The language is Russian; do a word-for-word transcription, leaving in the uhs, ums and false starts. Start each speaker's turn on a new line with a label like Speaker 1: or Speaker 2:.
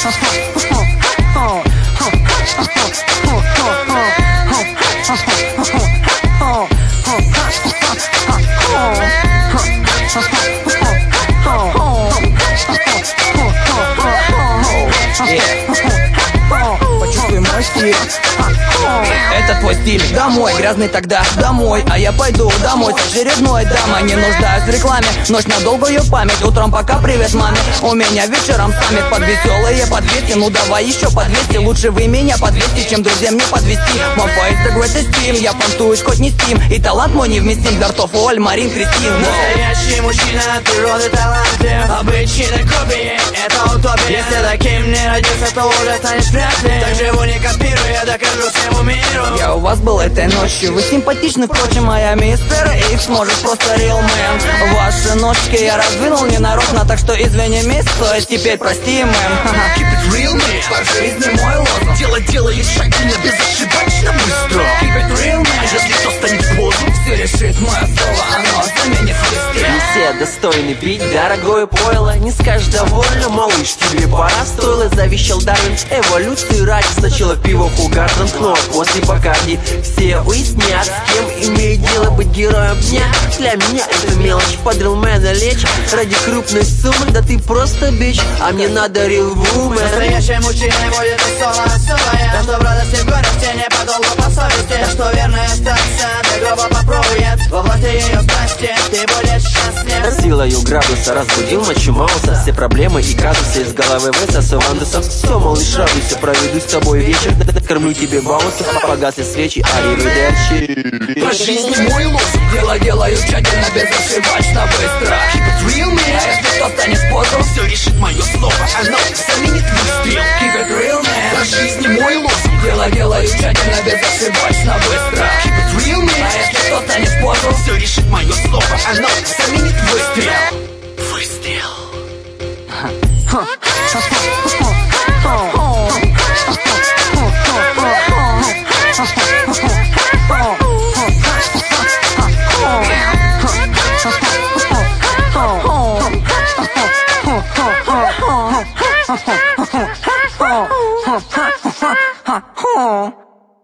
Speaker 1: Почувствуй мой стиль. Это твой стиль. Домой, грязный тогда, домой. А я пойду домой с очередной дамой. Не нуждаюсь в рекламе, ночь на долгую память. Утром пока привет маме. У меня вечером саммит под веселые по двести. Ну давай еще по двести. Лучше вы меня по двести, чем друзья мне подвести. Мой face the greatest team. Я понтуюсь хоть не стим. И талант мой невместим. Дартов, Оль, Марин, Кристин.
Speaker 2: Настоящий мужчина от природы талантлив. Обычной копии, это утопия. Если таким не родился, то уже станешь вряд ли. Так живу не копируя, я докажу всему миру.
Speaker 1: Я у вас был этой ночью. Вы симпатичны, впрочем, а я мистер Икс. Может просто real man. Ваши ножки я раздвинул ненарочно. Так что извини, мисс, то есть теперь прости, мэм.
Speaker 3: Keep it real, man.
Speaker 1: По жизни мой лозунг.
Speaker 3: Дело делай тщательно, безошибочно, быстро.
Speaker 1: Keep it real, man.
Speaker 3: Если что станет в позу,
Speaker 1: все решит мое слово, оно заменит свистел.
Speaker 4: Не все достойны пить дорогое пойло. Не скажешь довольно, малыш, тебе пора. Стоило, завещал Дарвин эволюцию ради. Сначала пиво хугарден, но после Бакарди все уяснят, с кем имеет дело быть героем дня. Для меня это мелочь, под рилмена лечь ради крупной суммы. Да ты просто бич, а мне надо real woman.
Speaker 2: Настоящий мужчина будет соло особая. Так что в радости, в горести не подолгу по совести. Так что верная страсть до гроба попробует. Во власти ее страсти ты будешь счастлив.
Speaker 4: Силою градуса разбудил мочу Мауса. Все проблемы и казусы из головы высосу Андуса. Все, малыш, радуйся, проведу с тобой вечер. Кормлю тебе баунсов, погасли свечи, аривидерчи.
Speaker 3: по жизни мой лозунг.
Speaker 1: Дело делаю тщательно, безошибочно, быстро.
Speaker 3: Keep it real, man.
Speaker 1: А если что станет в позу,
Speaker 3: все решит мое слово, оно заменит выстрел.
Speaker 1: keep it real, man.
Speaker 3: По жизни мой лозунг.
Speaker 1: Дело делаю тщательно, безошибочно, быстро.
Speaker 3: Keep it real, man.
Speaker 1: А если что станет в позу,
Speaker 3: все решит мое слово, оно заменит выстрел. Выстрел.
Speaker 1: Ха.